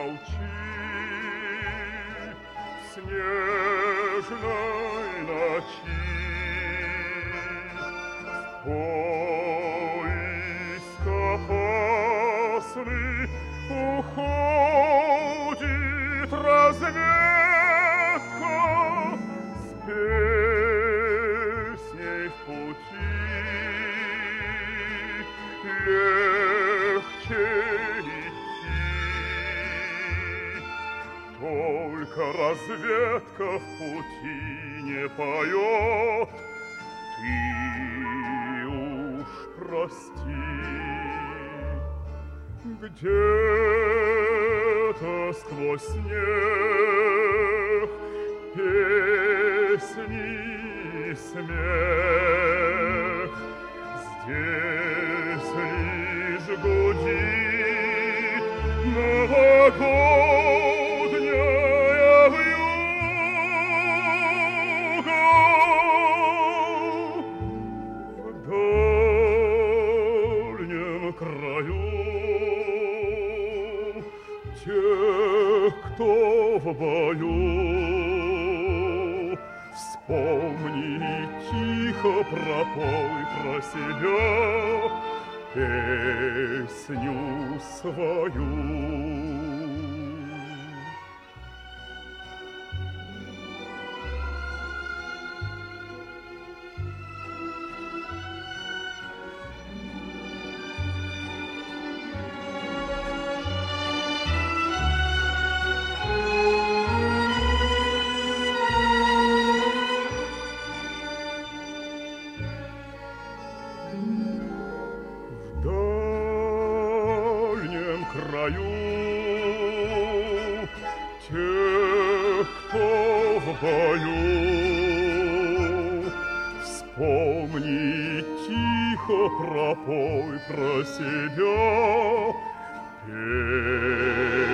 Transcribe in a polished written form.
молчи, в снежной ночи. В поиск опасный уходит разведка с песней в пути. Легче идти, только разведка в пути не поет. Ты уж прости, где-то сквозь снег песни и смех. Здесь лишь гудит новогодняя вьюга. В дальнем краю тех, кто в бою, вспомни, тихо пропой про себя песню свою. В дальнем краю тех, кто в бою, вспомни, тихо пропой про себя